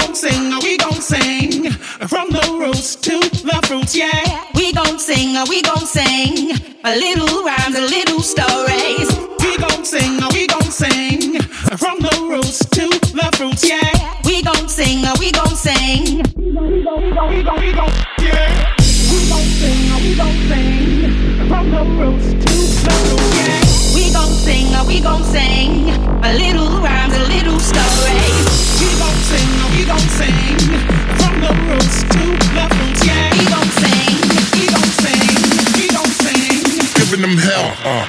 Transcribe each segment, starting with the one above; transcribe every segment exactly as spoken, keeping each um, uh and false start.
gon' sing, we gon' sing. From the roots to the fruits, yeah. We gon' sing, we gon' sing. A little rhymes, a little stories. We gon' sing, we gon' sing. From the roots to the fruits, yeah. We gon' sing, we gon' sing. We gon', we gon', we gon', we gon', we gon', yeah. We gon' sing, we gon' sing. From the roots to the fruits, yeah. We gon' sing, we gon' sing. A little rhymes, a little stories. We gon' sing, we gon' sing. From the roots to the fruits, yeah. We gon' sing, we gon' sing, we gon' sing. Giving them hell, uh.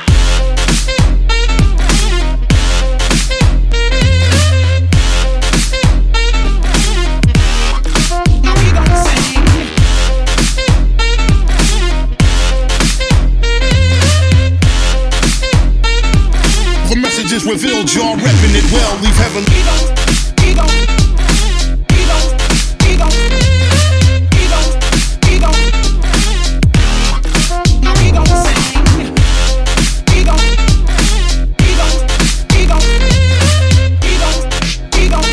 Messages revealed, y'all repping it well. Leave heaven. We gon', we gon', we gon', we gon', we gon', we gon'. Now we gon' sing. We gon', we gon', we gon', we gon', we gon'.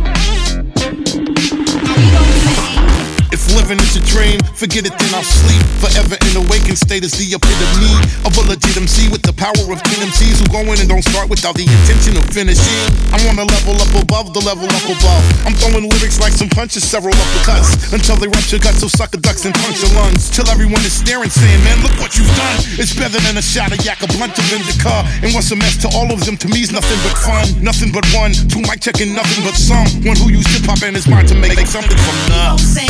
Now we gon' sing. If living is a dream, forget it, then I'll sleep. Forever in awakened state is the epitome of a legit M C with the power of ten M Cs who go in and don't start without the intention of finishing. I'm on a level up above the level up above. I'm throwing lyrics like some punches, several uppercuts, until they rupture guts, so sucker ducks and puncture lungs. Till everyone is staring, saying, man, look what you've done. It's better than a shot of yak, a blunt of indica. And what's a mess to all of them, to me's nothing but fun. Nothing but one, two mic checking, nothing but some. One who used hip hop and his mind to make something from nothing.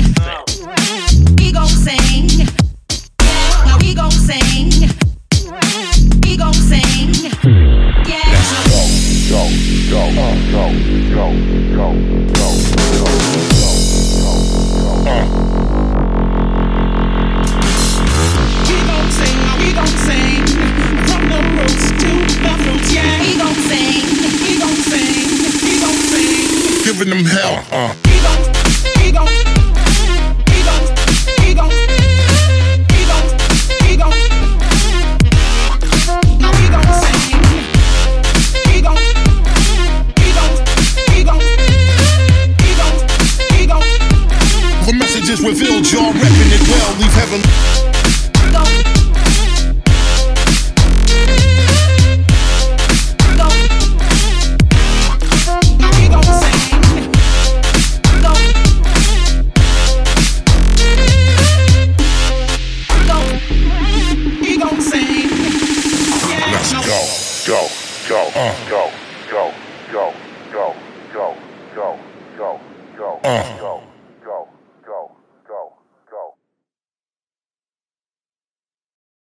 We gon' sing. Now we gon' sing. We gon' sing. Yeah. Let's go, go, go, go, go, go, go, go, go, go, go. We gon' sing, we gon' sing. From the roots to the fruits, yeah. We gon' sing. We gon' sing, we gon' sing. Giving them hell, uh. We gon', we gon'. Revealed, y'all repping it well. Leave heaven. Let's go, go, go, uh. go, go, go, go, go, go, go, go, uh.